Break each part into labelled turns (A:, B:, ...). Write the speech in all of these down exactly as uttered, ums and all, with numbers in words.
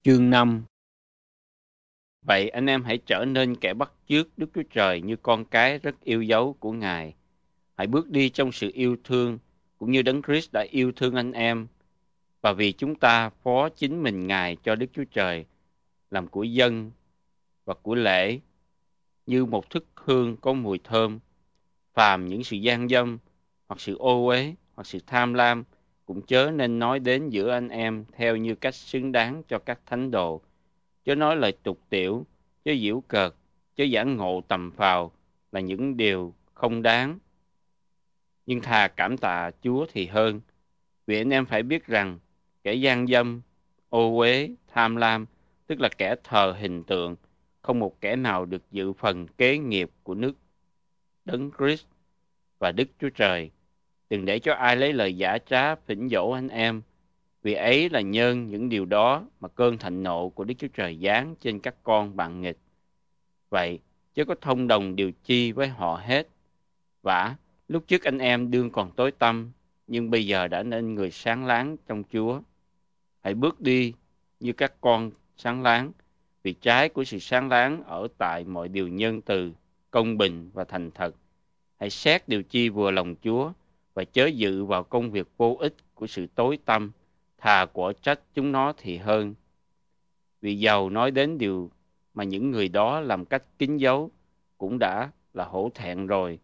A: Chương năm. Vậy anh em hãy trở nên kẻ bắt chước Đức Chúa Trời như con cái rất yêu dấu của Ngài. Hãy bước đi trong sự yêu thương, cũng như Đấng Christ đã yêu thương anh em. Và vì chúng ta phó chính mình Ngài cho Đức Chúa Trời, làm của dân và của lễ, như một thức hương có mùi thơm. Phàm những sự gian dâm, hoặc sự ô uế, hoặc sự tham lam, cũng chớ nên nói đến giữa anh em theo như cách xứng đáng cho các thánh đồ. Chớ nói lời tục tiểu, chớ giễu cợt, chớ giảng ngộ tầm phào là những điều không đáng. Nhưng thà cảm tạ Chúa thì hơn. Vì anh em phải biết rằng kẻ gian dâm, ô uế, tham lam, tức là kẻ thờ hình tượng, không một kẻ nào được dự phần kế nghiệp của nước Đấng Christ và Đức Chúa Trời. Đừng để cho ai lấy lời giả trá phỉnh dỗ anh em, vì ấy là nhân những điều đó mà cơn thạnh nộ của Đức Chúa Trời giáng trên các con bạn nghịch. Vậy, chớ có thông đồng điều chi với họ hết. Vả, lúc trước anh em đương còn tối tăm, nhưng bây giờ đã nên người sáng láng trong Chúa. Hãy bước đi như các con sáng láng, vì trái của sự sáng láng ở tại mọi điều nhân từ, công bình và thành thật. Hãy xét điều chi vừa lòng Chúa, và chớ dự vào công việc vô ích của sự tối tăm, thà quả trách chúng nó thì hơn. Vì dầu nói đến điều mà những người đó làm cách kín giấu, cũng đã là hổ thẹn rồi.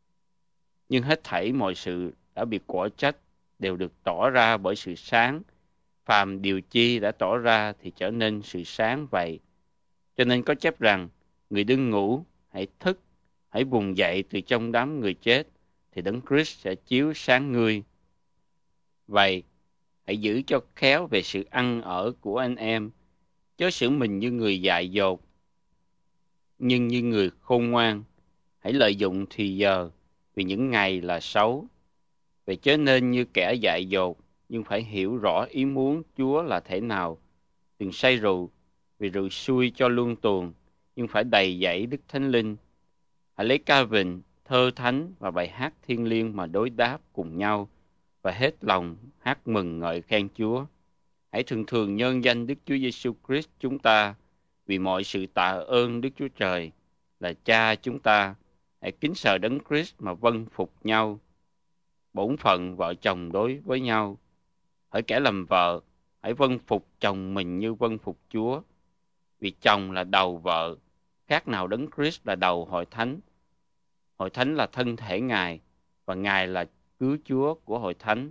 A: Nhưng hết thảy mọi sự đã bị quả trách đều được tỏ ra bởi sự sáng. Phàm điều chi đã tỏ ra thì trở nên sự sáng vậy. Cho nên có chép rằng, người đừng ngủ, hãy thức, hãy vùng dậy từ trong đám người chết, thì Đấng Christ sẽ chiếu sáng ngươi. Vậy, hãy giữ cho khéo về sự ăn ở của anh em, chớ xử mình như người dại dột, nhưng như người khôn ngoan. Hãy lợi dụng thì giờ, vì những ngày là xấu. Vậy chớ nên như kẻ dại dột, nhưng phải hiểu rõ ý muốn Chúa là thế nào. Đừng say rượu, vì rượu xui cho luân tuồng, nhưng phải đầy dẫy Đức Thánh Linh. Hãy lấy ca vịnh, thơ thánh và bài hát thiêng liêng mà đối đáp cùng nhau, và hết lòng hát mừng ngợi khen Chúa. Hãy thường thường nhân danh Đức Chúa Giêsu Christ chúng ta, vì mọi sự tạ ơn Đức Chúa Trời là Cha chúng ta. Hãy kính sợ Đấng Christ mà vâng phục nhau. Bổn phận vợ chồng đối với nhau. Hỡi kẻ làm vợ, hãy vâng phục chồng mình như vâng phục Chúa. Vì chồng là đầu vợ, khác nào Đấng Christ là đầu hội thánh. Hội thánh là thân thể Ngài, và Ngài là cứu Chúa của hội thánh.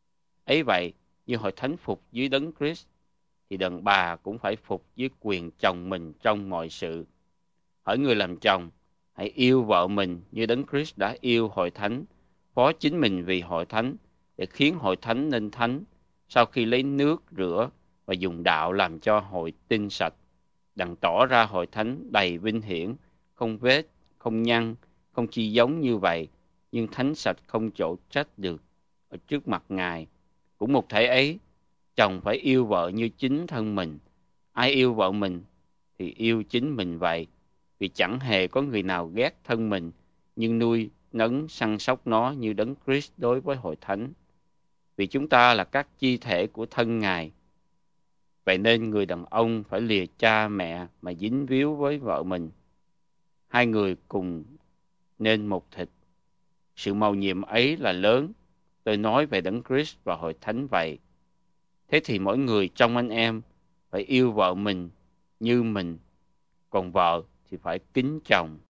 A: Ấy vậy, như hội thánh phục dưới Đấng Christ, thì đàn bà cũng phải phục dưới quyền chồng mình trong mọi sự. Hỡi người làm chồng, hãy yêu vợ mình như Đấng Christ đã yêu hội thánh, phó chính mình vì hội thánh, để khiến hội thánh nên thánh, sau khi lấy nước rửa và dùng đạo làm cho hội tinh sạch, đặng tỏ ra hội thánh đầy vinh hiển, không vết, không nhăn, không chi giống như vậy, nhưng thánh sạch không chỗ trách được ở trước mặt Ngài. Cũng một thể ấy, chồng phải yêu vợ như chính thân mình. Ai yêu vợ mình thì yêu chính mình vậy. Vì chẳng hề có người nào ghét thân mình, nhưng nuôi nấng săn sóc nó như Đấng Christ đối với hội thánh. Vì chúng ta là các chi thể của thân Ngài. Vậy nên người đàn ông phải lìa cha mẹ mà dính víu với vợ mình. Hai người cùng nên một thịt. Sự mầu nhiệm ấy là lớn. Tôi nói về Đấng Christ và hội thánh vậy. Thế thì mỗi người trong anh em phải yêu vợ mình như mình, còn vợ thì phải kính chồng.